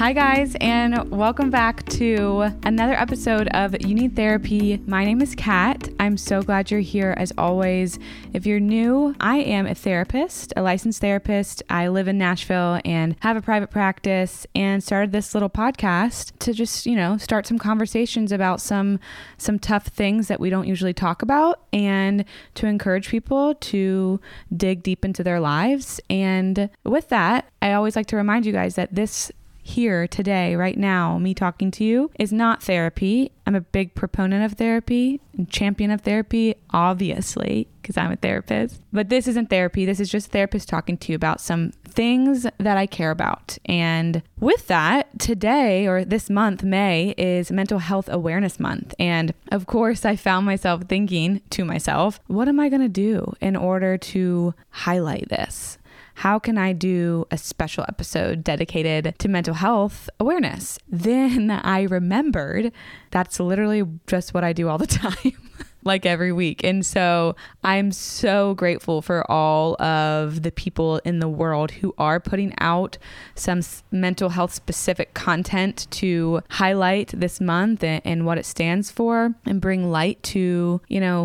Hi guys, and welcome back to another episode of You Need Therapy. My name is Kat. I'm so glad you're here as always. If you're new, I am a therapist, a licensed therapist. I live in Nashville and have a private practice and started this little podcast to just, start some conversations about some tough things that we don't usually talk about and to encourage people to dig deep into their lives. And with that, I always like to remind you guys that this here today, right now, me talking to you is not therapy. I'm a big proponent of therapy and champion of therapy, obviously, because I'm a therapist. But this isn't therapy. This is just a therapist talking to you about some things that I care about. And with that, today or this month, May, is Mental Health Awareness Month. And of course, I found myself thinking to myself, what am I going to do in order to highlight this? How can I do a special episode dedicated to mental health awareness? Then I remembered that's literally just what I do all the time, like every week. And so I'm so grateful for all of the people in the world who are putting out some mental health specific content to highlight this month and what it stands for and bring light to,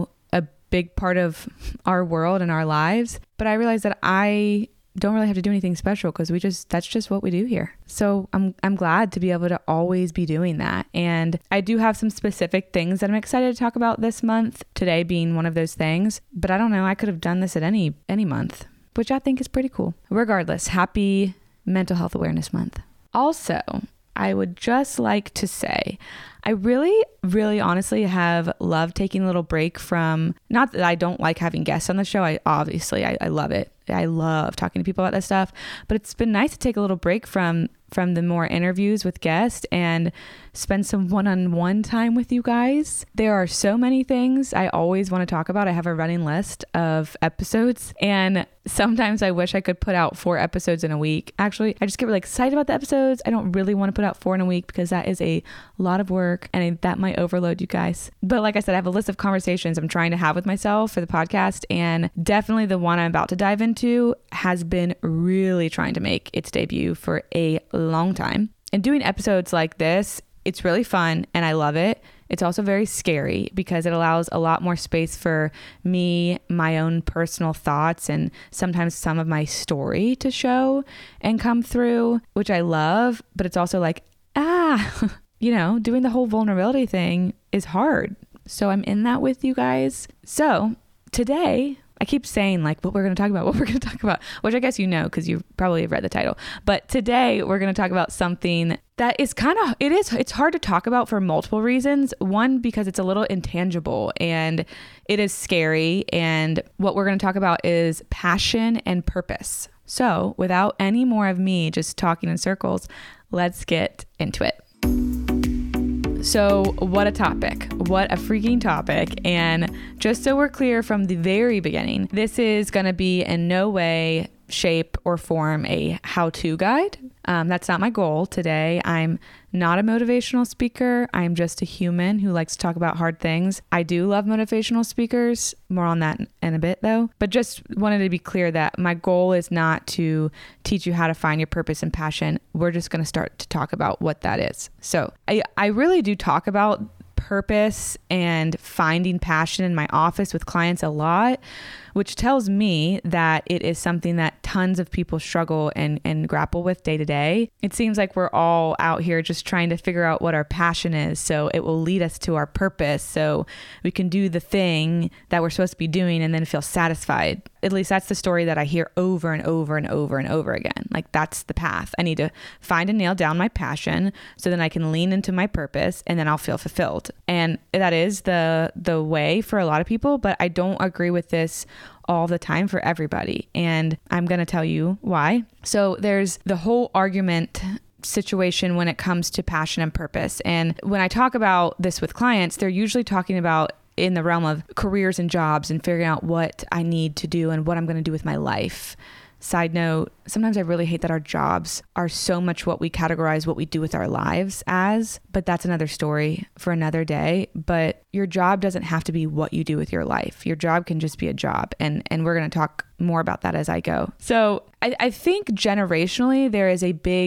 a big part of our world and our lives. But I realized that I don't really have to do anything special because that's just what we do here. So I'm glad to be able to always be doing that. And I do have some specific things that I'm excited to talk about this month, today being one of those things. But I don't know, I could have done this at any month, which I think is pretty cool. Regardless, happy Mental Health Awareness Month. Also, I would just like to say, I really, really honestly have loved taking a little break from, not that I don't like having guests on the show. I love it. I love talking to people about this stuff, but it's been nice to take a little break from the more interviews with guests and spend some one-on-one time with you guys. There are so many things I always want to talk about. I have a running list of episodes, and sometimes I wish I could put out 4 episodes in a week. Actually, I just get really excited about the episodes. I don't really want to put out 4 in a week because that is a lot of work and that might overload you guys. But like I said, I have a list of conversations I'm trying to have with myself for the podcast, and definitely the one I'm about to dive into has been really trying to make its debut for a long time. And doing episodes like this, it's really fun and I love it. It's also very scary because it allows a lot more space for me, my own personal thoughts, and sometimes some of my story to show and come through, which I love. But it's also like, doing the whole vulnerability thing is hard. So I'm in that with you guys. So today, I keep saying what we're going to talk about, which I guess because you probably have read the title. But today we're going to talk about something that is it's hard to talk about for multiple reasons. One, because it's a little intangible and it is scary. And what we're going to talk about is passion and purpose. So without any more of me just talking in circles, let's get into it. So what a topic, what a freaking topic. And just so we're clear from the very beginning, this is going to be in no way, shape, or form a how-to guide. That's not my goal today. I'm not a motivational speaker. I'm just a human who likes to talk about hard things. I do love motivational speakers. More on that in a bit though. But just wanted to be clear that my goal is not to teach you how to find your purpose and passion. We're just going to start to talk about what that is. So I really do talk about purpose and finding passion in my office with clients a lot, which tells me that it is something that tons of people struggle and grapple with day to day. It seems like we're all out here just trying to figure out what our passion is, so it will lead us to our purpose, so we can do the thing that we're supposed to be doing and then feel satisfied. At least that's the story that I hear over and over and over and over again. That's the path. I need to find and nail down my passion so then I can lean into my purpose and then I'll feel fulfilled. And that is the way for a lot of people, but I don't agree with this all the time for everybody. And I'm going to tell you why. So there's the whole argument situation when it comes to passion and purpose. And when I talk about this with clients, they're usually talking about in the realm of careers and jobs and figuring out what I need to do and what I'm going to do with my life. Side note, sometimes I really hate that our jobs are so much what we categorize what we do with our lives as, but that's another story for another day. But your job doesn't have to be what you do with your life. Your job can just be a job. And we're going to talk more about that as I go. So I think generationally, there is a big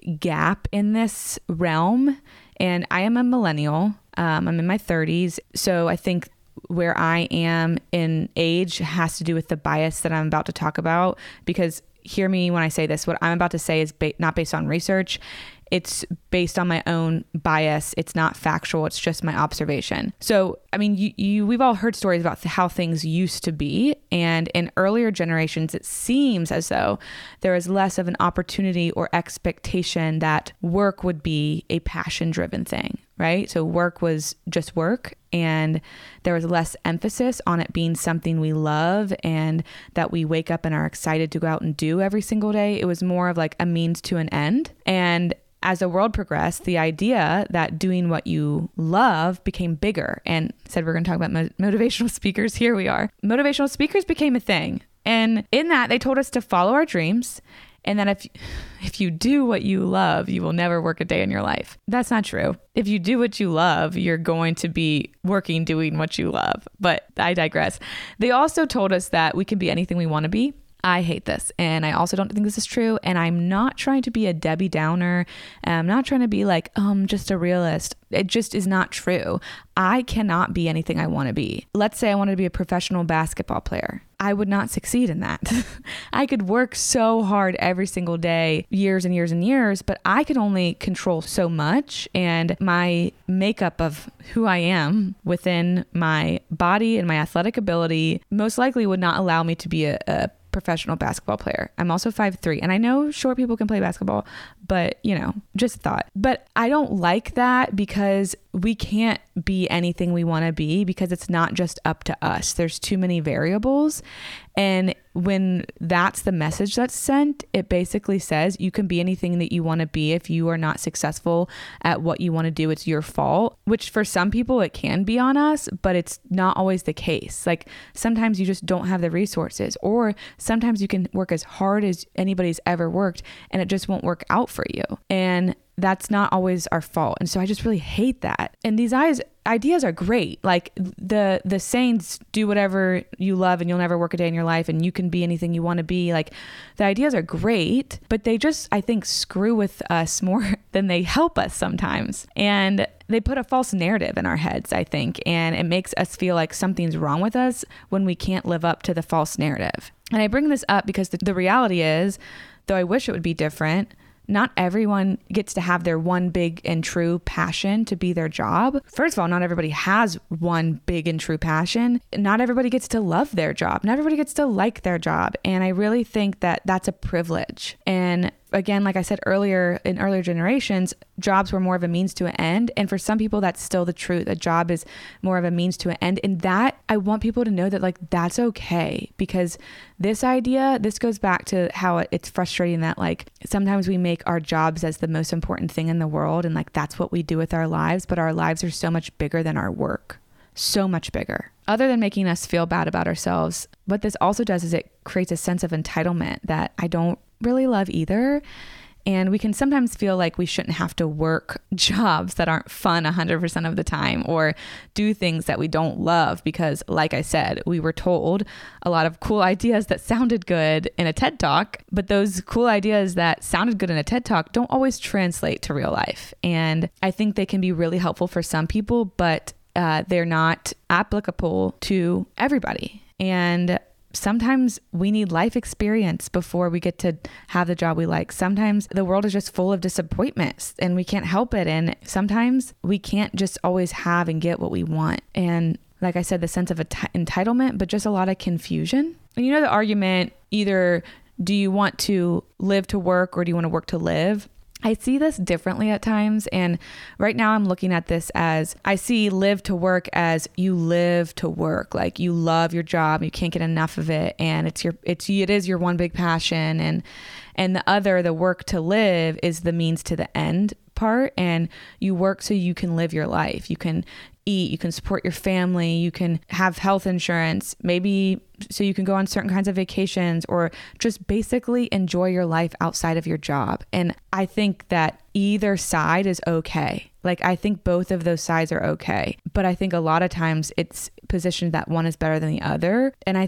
gap in this realm. And I am a millennial. I'm in my 30s. So I think where I am in age has to do with the bias that I'm about to talk about, because hear me when I say this, what I'm about to say is not based on research. It's based on my own bias. It's not factual. It's just my observation. So, I mean, we've all heard stories about how things used to be. And in earlier generations, it seems as though there is less of an opportunity or expectation that work would be a passion-driven thing, right? So work was just work, and there was less emphasis on it being something we love and that we wake up and are excited to go out and do every single day. It was more of like a means to an end. And as the world progressed, the idea that doing what you love became bigger. And said we're going to talk about motivational speakers. Here we are. Motivational speakers became a thing. And in that, they told us to follow our dreams, and that if you do what you love, you will never work a day in your life. That's not true. If you do what you love, you're going to be working doing what you love. But I digress. They also told us that we can be anything we want to be. I hate this. And I also don't think this is true. And I'm not trying to be a Debbie Downer. I'm not trying to be like, just a realist. It just is not true. I cannot be anything I want to be. Let's say I wanted to be a professional basketball player. I would not succeed in that. I could work so hard every single day, years and years and years, but I could only control so much. And my makeup of who I am within my body and my athletic ability most likely would not allow me to be a professional basketball player. I'm also 5'3", and I know short people can play basketball, but just a thought. But I don't like that, because we can't be anything we want to be, because it's not just up to us. There's too many variables. And when that's the message that's sent, it basically says you can be anything that you want to be. If you are not successful at what you want to do, it's your fault, which for some people it can be on us, but it's not always the case. Like sometimes you just don't have the resources, or sometimes you can work as hard as anybody's ever worked and it just won't work out for you. And that's not always our fault. And so I just really hate that. And these ideas are great. Like the sayings, do whatever you love and you'll never work a day in your life and you can be anything you want to be. Like the ideas are great, but they just, I think, screw with us more than they help us sometimes. And they put a false narrative in our heads, I think, and it makes us feel like something's wrong with us when we can't live up to the false narrative. And I bring this up because the reality is, though I wish it would be different, not everyone gets to have their one big and true passion to be their job. First of all, not everybody has one big and true passion. Not everybody gets to love their job. Not everybody gets to like their job. And I really think that that's a privilege. And again, like I said earlier, in earlier generations, jobs were more of a means to an end. And for some people, that's still the truth. A job is more of a means to an end. And that, I want people to know that like, that's okay. Because this goes back to how it's frustrating that like, sometimes we make our jobs as the most important thing in the world. And like, that's what we do with our lives. But our lives are so much bigger than our work. So much bigger. Other than making us feel bad about ourselves, what this also does is it creates a sense of entitlement that I don't really love either. And we can sometimes feel like we shouldn't have to work jobs that aren't fun 100% of the time, or do things that we don't love because, like I said, we were told a lot of cool ideas that sounded good in a TED Talk, but those cool ideas that sounded good in a TED Talk don't always translate to real life. And I think they can be really helpful for some people, but they're not applicable to everybody. And sometimes we need life experience before we get to have the job we like. Sometimes the world is just full of disappointments and we can't help it. And sometimes we can't just always have and get what we want. And like I said, the sense of entitlement, but just a lot of confusion. And the argument, either do you want to live to work or do you want to work to live? I see this differently at times. And right now I'm looking at this as, I see live to work as you live to work. Like you love your job, you can't get enough of it. And it is your one big passion. And the work to live is the means to the end part. And you work so you can live your life. You can eat, you can support your family, you can have health insurance, maybe so you can go on certain kinds of vacations, or just basically enjoy your life outside of your job. And I think that either side is okay. Like, I think both of those sides are okay. But I think a lot of times it's positioned that one is better than the other. And I think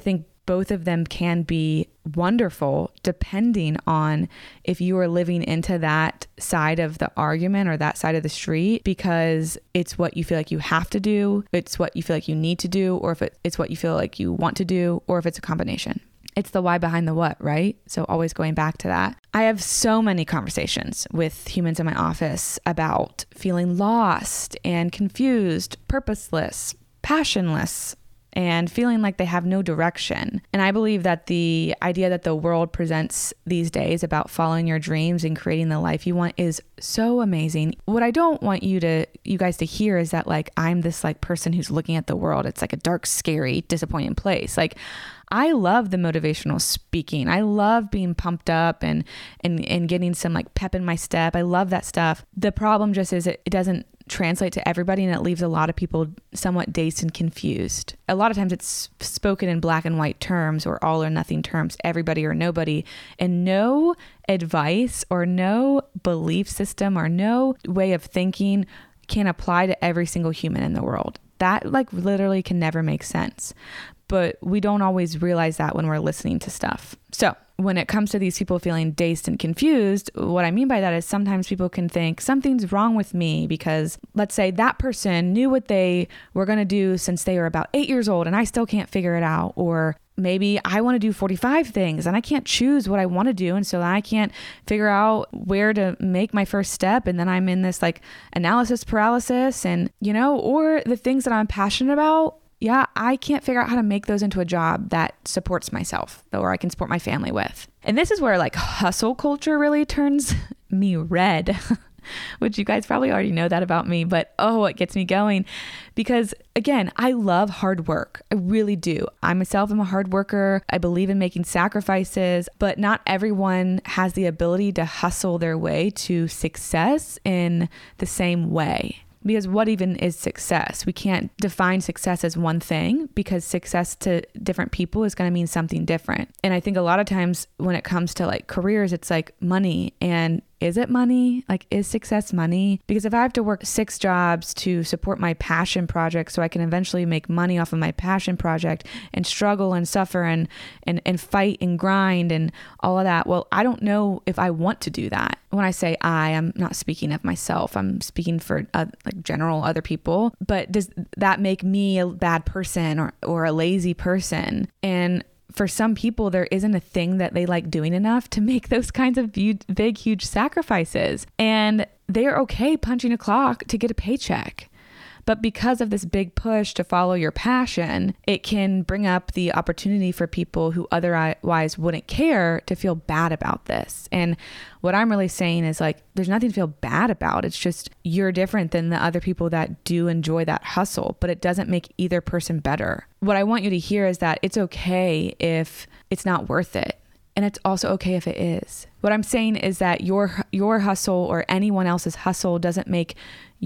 both of them can be wonderful depending on if you are living into that side of the argument or that side of the street because it's what you feel like you have to do, it's what you feel like you need to do, or if it's what you feel like you want to do, or if it's a combination. It's the why behind the what, right? So always going back to that. I have so many conversations with humans in my office about feeling lost and confused, purposeless, passionless, and feeling like they have no direction. And I believe that the idea that the world presents these days about following your dreams and creating the life you want is so amazing. What I don't want you guys to hear is that like I'm this like person who's looking at the world. It's like a dark, scary, disappointing place. Like I love the motivational speaking. I love being pumped up and getting some like pep in my step. I love that stuff. The problem just is it doesn't translate to everybody, and it leaves a lot of people somewhat dazed and confused. A lot of times it's spoken in black and white terms or all or nothing terms, everybody or nobody, and no advice or no belief system or no way of thinking can apply to every single human in the world. That like literally can never make sense. But we don't always realize that when we're listening to stuff. So when it comes to these people feeling dazed and confused, what I mean by that is sometimes people can think something's wrong with me because let's say that person knew what they were going to do since they were about 8 years old and I still can't figure it out. Or maybe I want to do 45 things and I can't choose what I want to do. And so I can't figure out where to make my first step. And then I'm in this like analysis paralysis and, or the things that I'm passionate about. Yeah, I can't figure out how to make those into a job that supports myself or I can support my family with. And this is where like hustle culture really turns me red, which you guys probably already know that about me, but it gets me going because again, I love hard work. I really do. I myself am a hard worker. I believe in making sacrifices, but not everyone has the ability to hustle their way to success in the same way. Because what even is success? We can't define success as one thing because success to different people is going to mean something different. And I think a lot of times when it comes to like careers, it's like money. And is it money? Like, is success money? Because if I have to work 6 jobs to support my passion project so I can eventually make money off of my passion project and struggle and suffer and fight and grind and all of that, well, I don't know if I want to do that. When I say I'm not speaking of myself. I'm speaking for like general other people. But does that make me a bad person or a lazy person? And for some people, there isn't a thing that they like doing enough to make those kinds of big, huge sacrifices. And they're okay punching a clock to get a paycheck. But because of this big push to follow your passion, it can bring up the opportunity for people who otherwise wouldn't care to feel bad about this. And what I'm really saying is like, there's nothing to feel bad about. It's just you're different than the other people that do enjoy that hustle, but it doesn't make either person better. What I want you to hear is that it's okay if it's not worth it. And it's also okay if it is. What I'm saying is that your hustle or anyone else's hustle doesn't make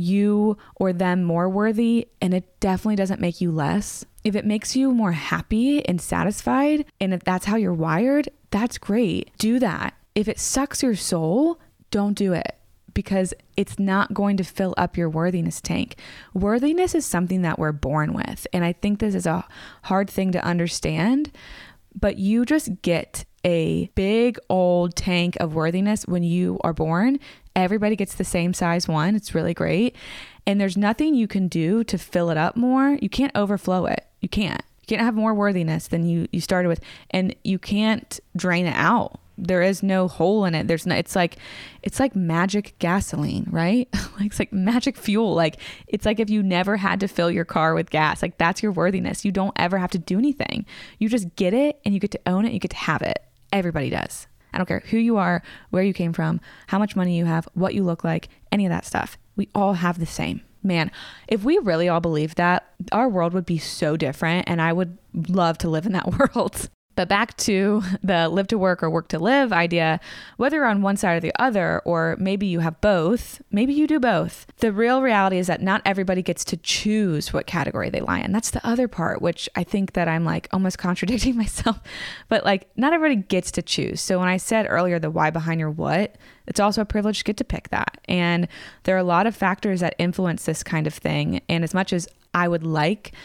you or them more worthy, and it definitely doesn't make you less. If it makes you more happy and satisfied, and if that's how you're wired, that's great. Do that. If it sucks your soul, don't do it because it's not going to fill up your worthiness tank. Worthiness is something that we're born with. And I think this is a hard thing to understand, but you just get a big old tank of worthiness when you are born. Everybody gets the same size one. It's really great. And there's nothing you can do to fill it up more. You can't overflow it. You can't have more worthiness than you started with. And you can't drain it out. There is no hole in it. It's like magic gasoline, right? It's like magic fuel. Like it's like if you never had to fill your car with gas, like that's your worthiness. You don't ever have to do anything. You just get it and you get to own it. You get to have it. Everybody does. I don't care who you are, where you came from, how much money you have, what you look like, any of that stuff. We all have the same. Man, if we really all believed that, our world would be so different, and I would love to live in that world. But back to the live to work or work to live idea, whether you're on one side or the other, or maybe you have both, maybe you do both. The real reality is that not everybody gets to choose what category they lie in. That's the other part, which I think that I'm like almost contradicting myself, but like not everybody gets to choose. So when I said earlier, the why behind your what, it's also a privilege to get to pick that. And there are a lot of factors that influence this kind of thing. And as much as I would like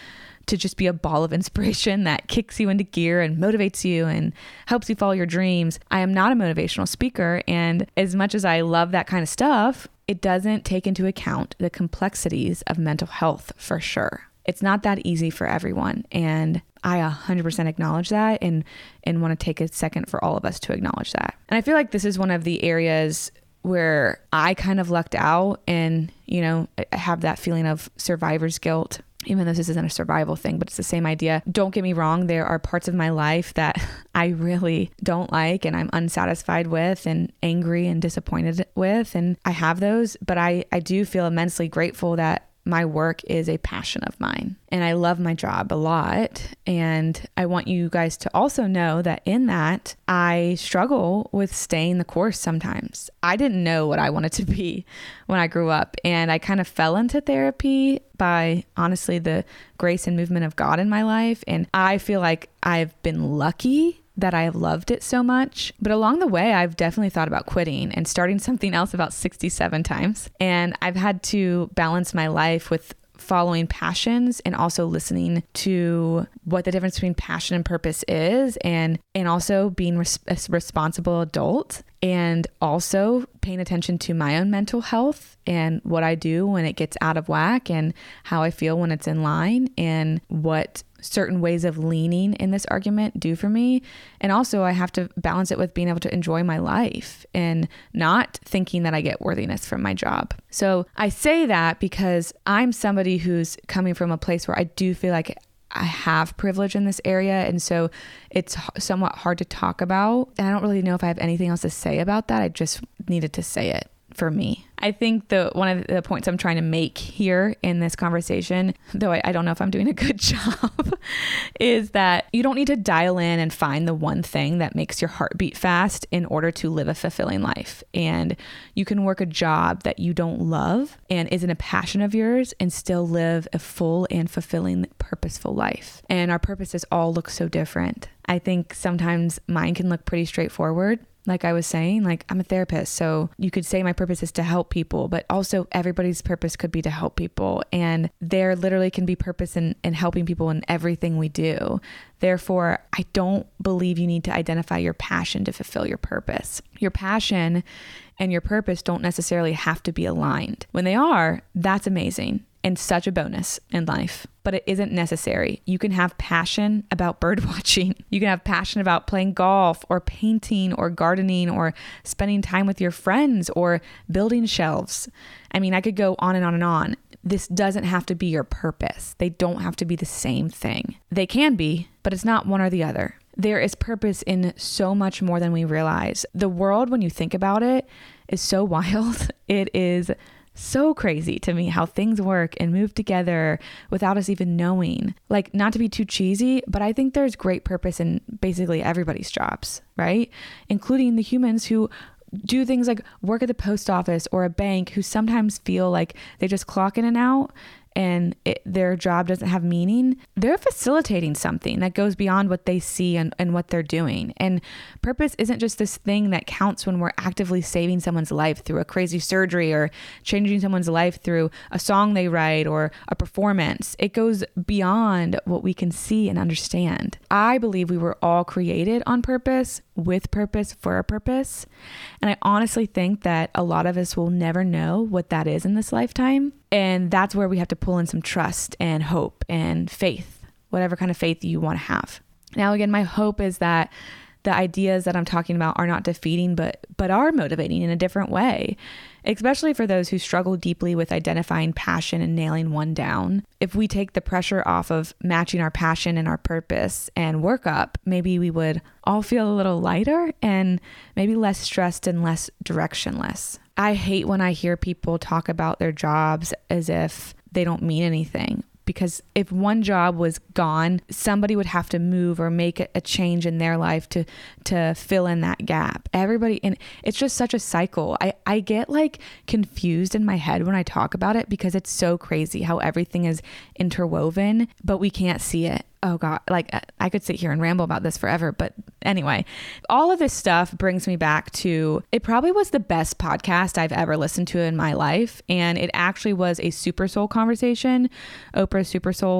to just be a ball of inspiration that kicks you into gear and motivates you and helps you follow your dreams. I am not a motivational speaker. And as much as I love that kind of stuff, it doesn't take into account the complexities of mental health for sure. It's not that easy for everyone. And I 100% acknowledge that and want to take a second for all of us to acknowledge that. And I feel like this is one of the areas where I kind of lucked out and, I have that feeling of survivor's guilt, even though this isn't a survival thing, but it's the same idea. Don't get me wrong. There are parts of my life that I really don't like and I'm unsatisfied with and angry and disappointed with. And I have those, but I do feel immensely grateful that my work is a passion of mine and I love my job a lot. And I want you guys to also know that in that I struggle with staying the course sometimes. I didn't know what I wanted to be when I grew up, and I kind of fell into therapy by honestly the grace and movement of God in my life. And I feel like I've been lucky that I have loved it so much. But along the way, I've definitely thought about quitting and starting something else about 67 times. And I've had to balance my life with following passions and also listening to what the difference between passion and purpose is, and also being a responsible adult, and also paying attention to my own mental health and what I do when it gets out of whack and how I feel when it's in line, and what certain ways of leaning in this argument do for me. And also I have to balance it with being able to enjoy my life and not thinking that I get worthiness from my job. So I say that because I'm somebody who's coming from a place where I do feel like I have privilege in this area. And so it's somewhat hard to talk about. And I don't really know if I have anything else to say about that. I just needed to say it for me. I think one of the points I'm trying to make here in this conversation, though I don't know if I'm doing a good job, is that you don't need to dial in and find the one thing that makes your heart beat fast in order to live a fulfilling life. And you can work a job that you don't love and isn't a passion of yours and still live a full and fulfilling, purposeful life. And our purposes all look so different. I think sometimes mine can look pretty straightforward. Like I was saying, like I'm a therapist, so you could say my purpose is to help people, but also everybody's purpose could be to help people. And there literally can be purpose in helping people in everything we do. Therefore, I don't believe you need to identify your passion to fulfill your purpose. Your passion and your purpose don't necessarily have to be aligned. When they are, that's amazing and such a bonus in life, but it isn't necessary. You can have passion about bird watching. You can have passion about playing golf or painting or gardening or spending time with your friends or building shelves. I mean, I could go on and on and on. This doesn't have to be your purpose. They don't have to be the same thing. They can be, but it's not one or the other. There is purpose in so much more than we realize. The world, when you think about it, is so wild. It is so crazy to me how things work and move together without us even knowing. Like, not to be too cheesy, but I think there's great purpose in basically everybody's jobs, right? Including the humans who do things like work at the post office or a bank, who sometimes feel like they just clock in and out and their job doesn't have meaning. They're facilitating something that goes beyond what they see and what they're doing. And purpose isn't just this thing that counts when we're actively saving someone's life through a crazy surgery or changing someone's life through a song they write or a performance. It goes beyond what we can see and understand. I believe we were all created on purpose, with purpose, for a purpose. And I honestly think that a lot of us will never know what that is in this lifetime. And that's where we have to pull in some trust and hope and faith, whatever kind of faith you want to have. Now, again, my hope is that the ideas that I'm talking about are not defeating, but are motivating in a different way, especially for those who struggle deeply with identifying passion and nailing one down. If we take the pressure off of matching our passion and our purpose and work up, maybe we would all feel a little lighter and maybe less stressed and less directionless. I hate when I hear people talk about their jobs as if they don't mean anything. Because if one job was gone, somebody would have to move or make a change in their life to fill in that gap. Everybody, and it's just such a cycle. I get like confused in my head when I talk about it because it's so crazy how everything is interwoven, but we can't see it. Oh God, like I could sit here and ramble about this forever. But anyway, all of this stuff brings me back to, it probably was the best podcast I've ever listened to in my life. And it actually was a Super Soul conversation. Oprah's Super Soul.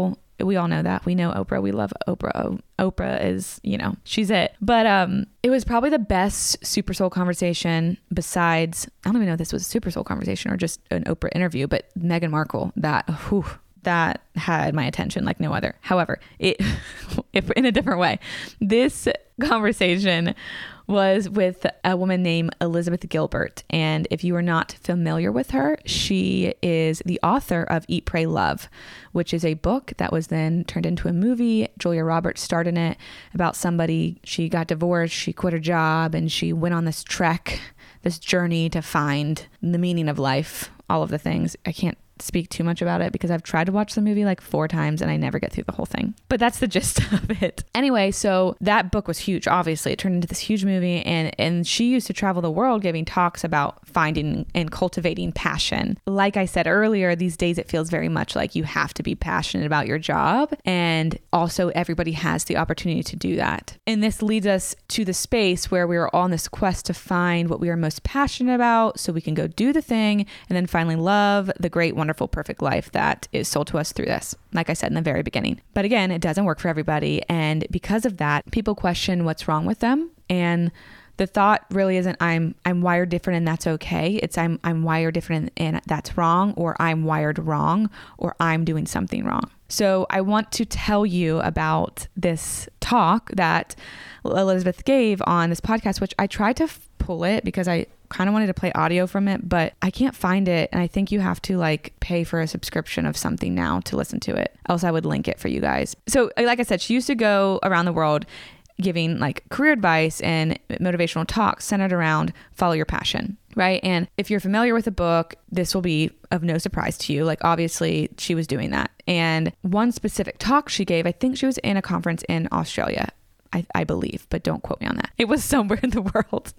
We all know that. We know Oprah. We love Oprah. Oprah is, she's it. But it was probably the best Super Soul conversation besides, I don't even know if this was a Super Soul conversation or just an Oprah interview, but Meghan Markle, that had my attention like no other. However, if in a different way, this conversation was with a woman named Elizabeth Gilbert. And if you are not familiar with her, she is the author of Eat, Pray, Love, which is a book that was then turned into a movie. Julia Roberts starred in it about somebody. She got divorced, she quit her job, and she went on this trek, this journey to find the meaning of life, all of the things. I can't speak too much about it because I've tried to watch the movie like 4 times and I never get through the whole thing. But that's the gist of it. Anyway, so that book was huge. Obviously, it turned into this huge movie, and she used to travel the world giving talks about finding and cultivating passion. Like I said earlier, these days it feels very much like you have to be passionate about your job, and also everybody has the opportunity to do that. And this leads us to the space where we are all on this quest to find what we are most passionate about so we can go do the thing and then finally love the great, wonderful, perfect life that is sold to us through this, like I said in the very beginning. But again, it doesn't work for everybody. And because of that, people question what's wrong with them. And the thought really isn't I'm wired different and that's okay. It's I'm wired different and that's wrong, or I'm wired wrong, or I'm doing something wrong. So I want to tell you about this talk that Elizabeth gave on this podcast, which I tried to pull it because I kind of wanted to play audio from it, but I can't find it. And I think you have to like pay for a subscription of something now to listen to it. Else I would link it for you guys. So like I said, she used to go around the world giving like career advice and motivational talks centered around follow your passion, right? And if you're familiar with the book, this will be of no surprise to you. Like obviously she was doing that. And one specific talk she gave, I think she was in a conference in Australia, I believe, but don't quote me on that. It was somewhere in the world.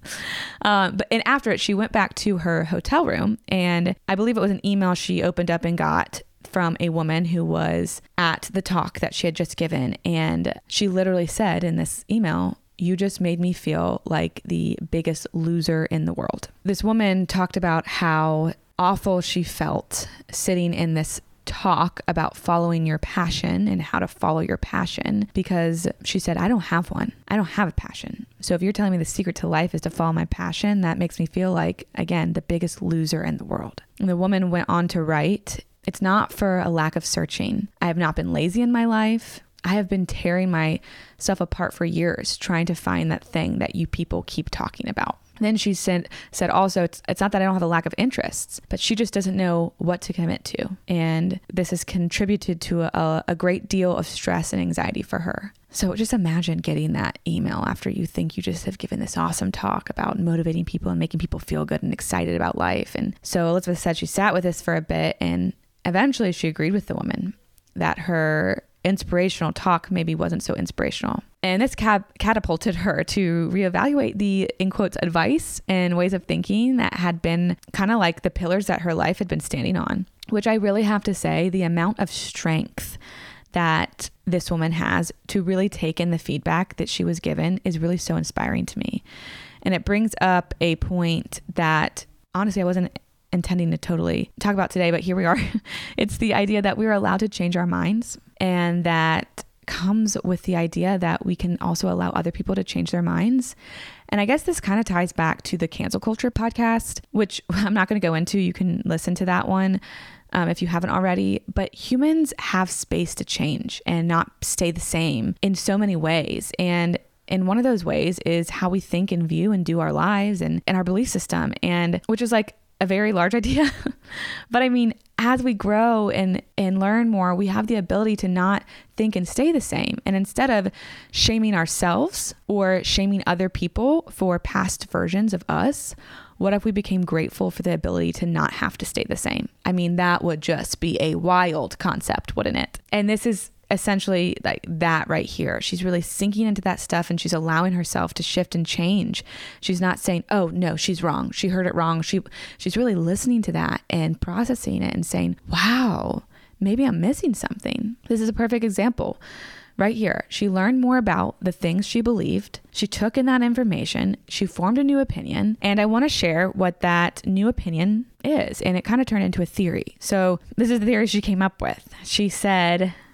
And after it, she went back to her hotel room, and I believe it was an email she opened up and got from a woman who was at the talk that she had just given. And she literally said in this email, "You just made me feel like the biggest loser in the world." This woman talked about how awful she felt sitting in this talk about following your passion and how to follow your passion, because she said, I don't have one. I don't have a passion. So if you're telling me the secret to life is to follow my passion, that makes me feel like, again, the biggest loser in the world. And the woman went on to write, "It's not for a lack of searching. I have not been lazy in my life. I have been tearing myself apart for years trying to find that thing that you people keep talking about." Then she said also, it's not that I don't have a lack of interests, but she just doesn't know what to commit to. And this has contributed to a great deal of stress and anxiety for her. So just imagine getting that email after you think you just have given this awesome talk about motivating people and making people feel good and excited about life. And so Elizabeth said she sat with this for a bit, and eventually she agreed with the woman that her inspirational talk maybe wasn't so inspirational. And this catapulted her to reevaluate the, in quotes, advice and ways of thinking that had been kind of like the pillars that her life had been standing on, which I really have to say, the amount of strength that this woman has to really take in the feedback that she was given is really so inspiring to me. And it brings up a point that honestly, I wasn't intending to totally talk about today, but here we are. It's the idea that we are allowed to change our minds, and that comes with the idea that we can also allow other people to change their minds. And I guess this kind of ties back to the cancel culture podcast, which I'm not going to go into. You can listen to that one if you haven't already. But humans have space to change and not stay the same in so many ways. And one of those ways is how we think and view and do our lives and our belief system, and which is like a very large idea. But I mean, as we grow and learn more, we have the ability to not think and stay the same. And instead of shaming ourselves or shaming other people for past versions of us, what if we became grateful for the ability to not have to stay the same? I mean, that would just be a wild concept, wouldn't it? And this is essentially like that right here. She's really sinking into that stuff, and she's allowing herself to shift and change. She's not saying, oh no, she's wrong. She heard it wrong. She's really listening to that and processing it and saying, wow, maybe I'm missing something. This is a perfect example right here. She learned more about the things she believed. She took in that information. She formed a new opinion. And I want to share what that new opinion is. And it kind of turned into a theory. So this is the theory she came up with. She said,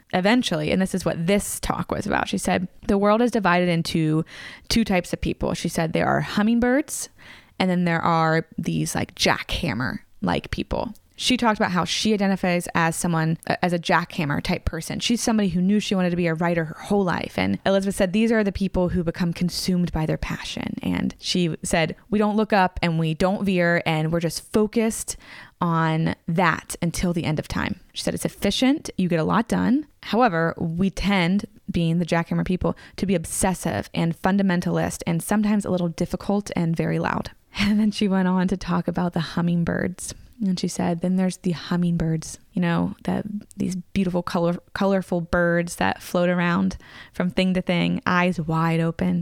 eventually, and this is what this talk was about, she said, the world is divided into two types of people. She said there are hummingbirds, and then there are these like jackhammer-like people. She talked about how she identifies as someone, as a jackhammer type person. She's somebody who knew she wanted to be a writer her whole life. And Elizabeth said, these are the people who become consumed by their passion. And she said, we don't look up and we don't veer, and we're just focused on that until the end of time. She said, it's efficient. You get a lot done. However, we tend, being the jackhammer people, to be obsessive and fundamentalist and sometimes a little difficult and very loud. And then she went on to talk about the hummingbirds. And she said, then there's the hummingbirds, these beautiful, colorful birds that float around from thing to thing, eyes wide open,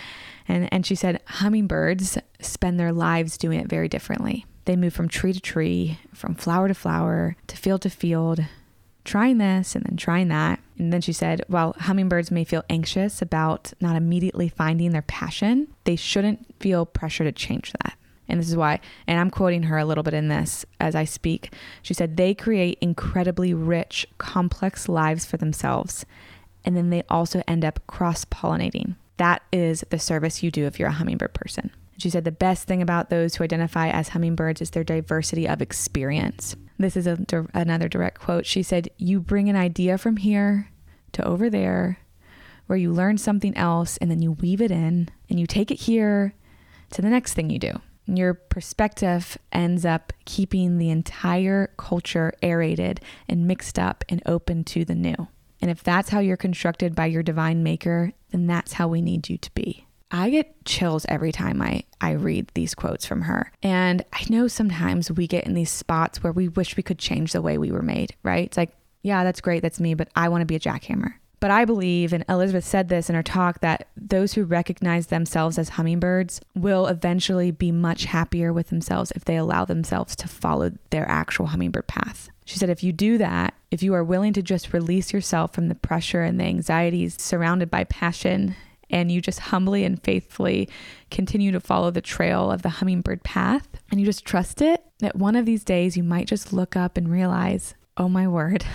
And she said, hummingbirds spend their lives doing it very differently. They move from tree to tree, from flower to flower, to field, trying this and then trying that. And then she said, while hummingbirds may feel anxious about not immediately finding their passion, they shouldn't feel pressure to change that. And this is why, and I'm quoting her a little bit in this as I speak. She said, they create incredibly rich, complex lives for themselves. And then they also end up cross-pollinating. That is the service you do if you're a hummingbird person. She said, the best thing about those who identify as hummingbirds is their diversity of experience. This is another direct quote. She said, you bring an idea from here to over there, where you learn something else, and then you weave it in, and you take it here to the next thing you do. Your perspective ends up keeping the entire culture aerated and mixed up and open to the new. And if that's how you're constructed by your divine maker, then that's how we need you to be. I get chills every time I read these quotes from her. And I know sometimes we get in these spots where we wish we could change the way we were made, right? It's like, yeah, that's great. That's me, but I want to be a jackhammer. But I believe, and Elizabeth said this in her talk, that those who recognize themselves as hummingbirds will eventually be much happier with themselves if they allow themselves to follow their actual hummingbird path. She said, if you do that, if you are willing to just release yourself from the pressure and the anxieties surrounded by passion, and you just humbly and faithfully continue to follow the trail of the hummingbird path, and you just trust it, that one of these days you might just look up and realize, oh my word,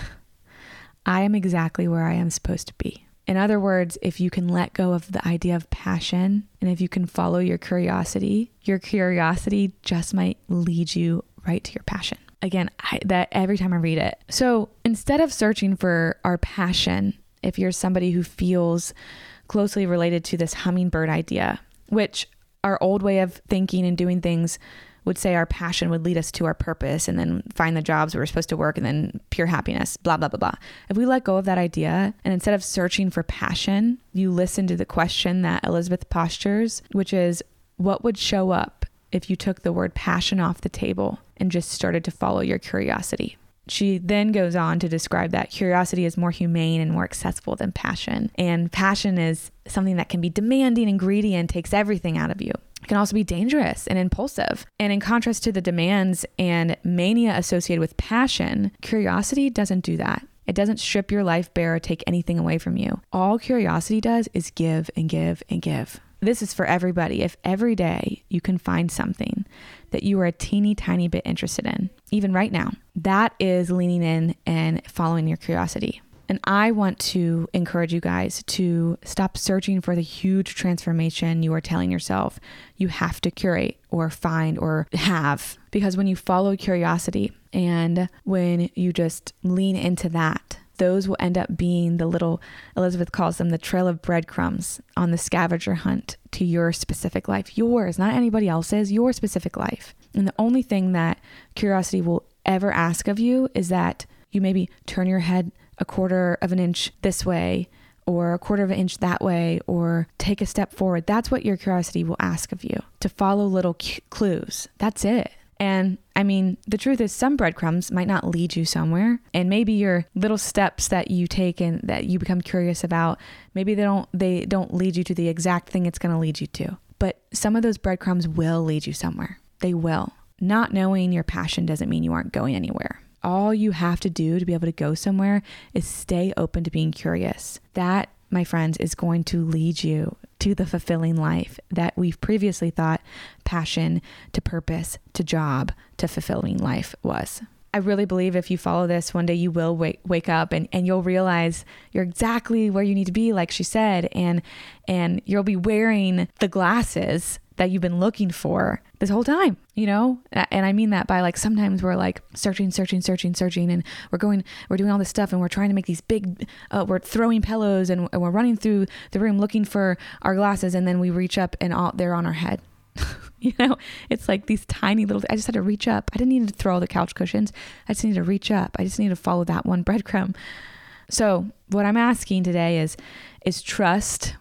I am exactly where I am supposed to be. In other words, if you can let go of the idea of passion, and if you can follow your curiosity just might lead you right to your passion. Again, that every time I read it. So instead of searching for our passion, if you're somebody who feels closely related to this hummingbird idea, which our old way of thinking and doing things would say our passion would lead us to our purpose and then find the jobs we're supposed to work and then pure happiness, blah, blah, blah, blah. If we let go of that idea and instead of searching for passion, you listen to the question that Elizabeth postures, which is, what would show up if you took the word passion off the table and just started to follow your curiosity? She then goes on to describe that curiosity is more humane and more accessible than passion. And passion is something that can be demanding and greedy and takes everything out of you. It can also be dangerous and impulsive. And in contrast to the demands and mania associated with passion, curiosity doesn't do that. It doesn't strip your life bare or take anything away from you. All curiosity does is give and give and give. This is for everybody. If every day you can find something that you are a teeny tiny bit interested in, even right now, that is leaning in and following your curiosity. And I want to encourage you guys to stop searching for the huge transformation you are telling yourself you have to curate or find or have. Because when you follow curiosity and when you just lean into that, those will end up being the little, Elizabeth calls them the trail of breadcrumbs on the scavenger hunt to your specific life. Yours, not anybody else's, your specific life. And the only thing that curiosity will ever ask of you is that you maybe turn your head a quarter of an inch this way or a quarter of an inch that way, or take a step forward. That's what your curiosity will ask of you, to follow little clues. That's it. And I mean, the truth is some breadcrumbs might not lead you somewhere, and maybe your little steps that you take and that you become curious about, maybe they don't lead you to the exact thing it's going to lead you to. But some of those breadcrumbs will lead you somewhere. They will. Not knowing your passion doesn't mean you aren't going anywhere. All you have to do to be able to go somewhere is stay open to being curious. That, my friends, is going to lead you to the fulfilling life that we've previously thought passion to purpose to job to fulfilling life was. I really believe if you follow this, one day you will wake up and you'll realize you're exactly where you need to be, like she said, and you'll be wearing the glasses that you've been looking for this whole time, you know? And I mean that by like, sometimes we're like searching, and we're doing all this stuff, and we're trying to make these big, we're throwing pillows, and we're running through the room looking for our glasses, and then we reach up and they're on our head. You know, it's like these tiny little, I just had to reach up. I didn't need to throw all the couch cushions. I just need to reach up. I just need to follow that one breadcrumb. So what I'm asking today is trust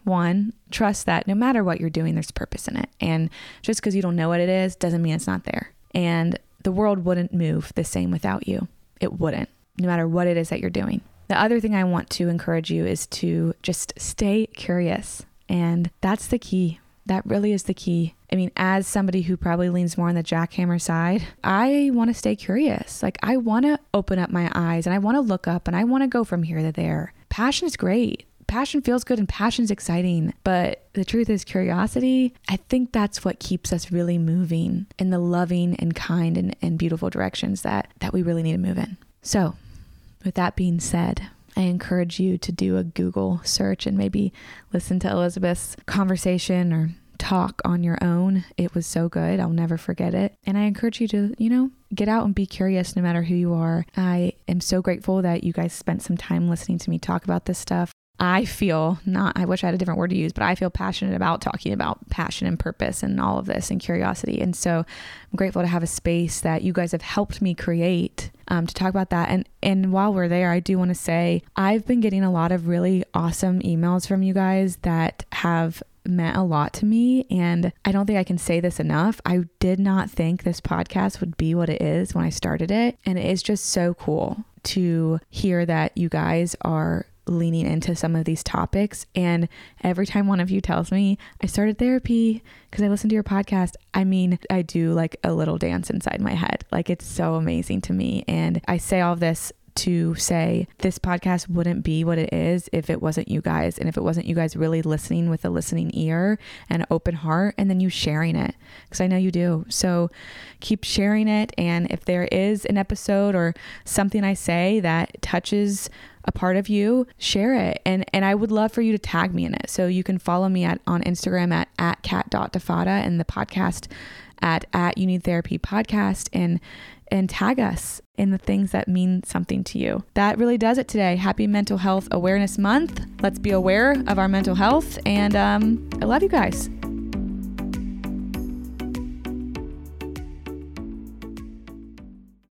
that no matter what you're doing, there's purpose in it. And just because you don't know what it is, doesn't mean it's not there. And the world wouldn't move the same without you. It wouldn't, no matter what it is that you're doing. The other thing I want to encourage you is to just stay curious. And that's the key. That really is the key. I mean, as somebody who probably leans more on the jackhammer side, I want to stay curious. Like, I want to open up my eyes, and I want to look up, and I want to go from here to there. Passion is great. Passion feels good, and passion is exciting. But the truth is, curiosity, I think that's what keeps us really moving in the loving and kind and beautiful directions that we really need to move in. So with that being said, I encourage you to do a Google search and maybe listen to Elizabeth's conversation or talk on your own. It was so good. I'll never forget it. And I encourage you to, get out and be curious no matter who you are. I am so grateful that you guys spent some time listening to me talk about this stuff. I wish I had a different word to use, but I feel passionate about talking about passion and purpose and all of this and curiosity. And so I'm grateful to have a space that you guys have helped me create to talk about that. And while we're there, I do want to say I've been getting a lot of really awesome emails from you guys that have meant a lot to me. And I don't think I can say this enough. I did not think this podcast would be what it is when I started it. And it is just so cool to hear that you guys are leaning into some of these topics. And every time one of you tells me I started therapy because I listened to your podcast, I mean, I do like a little dance inside my head. Like, it's so amazing to me. And I say all of this to say this podcast wouldn't be what it is if it wasn't you guys, and if it wasn't you guys really listening with a listening ear and an open heart, and then you sharing it, because I know you do. So keep sharing it. And if there is an episode or something I say that touches a part of you, share it. And I would love for you to tag me in it. So you can follow me on Instagram at kat.defada, and the podcast at You Need Therapy Podcast, and tag us in the things that mean something to you. That really does it today. Happy Mental Health Awareness Month. Let's be aware of our mental health. And I love you guys.